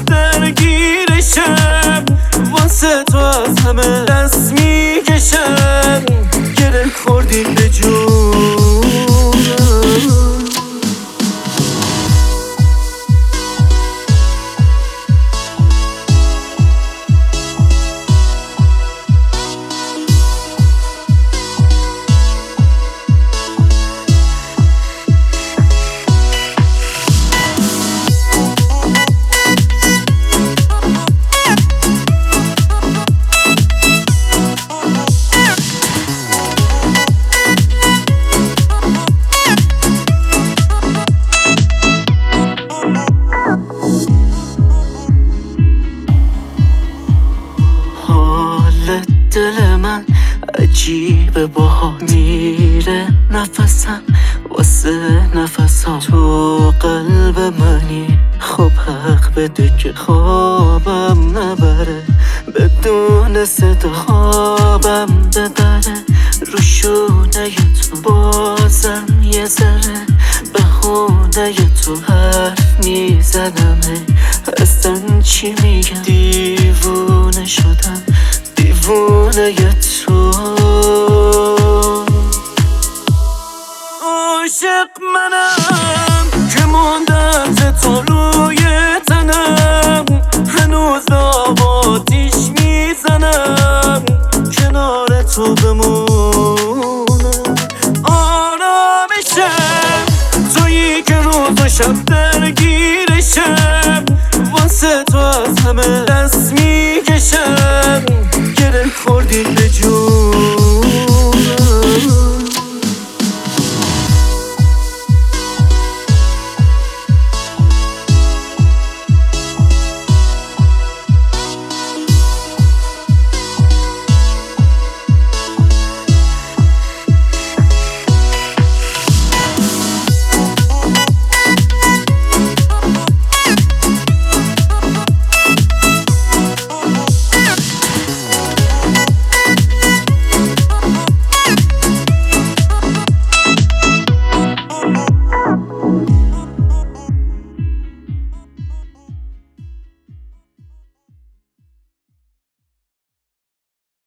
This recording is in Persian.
درگیرشم، واسه تو از همه دست میکشم، گره خوردی به جونم. دل من عجیبه باها میره نفسم واسه نفسم، تو قلب منی خب حق بده که خوابم نبره، بدون صدا خوابم ببره، رو شونه تو بازم یه ذره بهونه تو حرف میزنم، اصلا چی میگم دیوونه شدم، دیوونه تو. عاشق منم که ماندم تو روی تنم، هنوز آتیش میزنم کنار تو بمونم. آرامشم تویی که روز و شب درگیرشم، واسه تو از همه دست میکشم، گره خوردی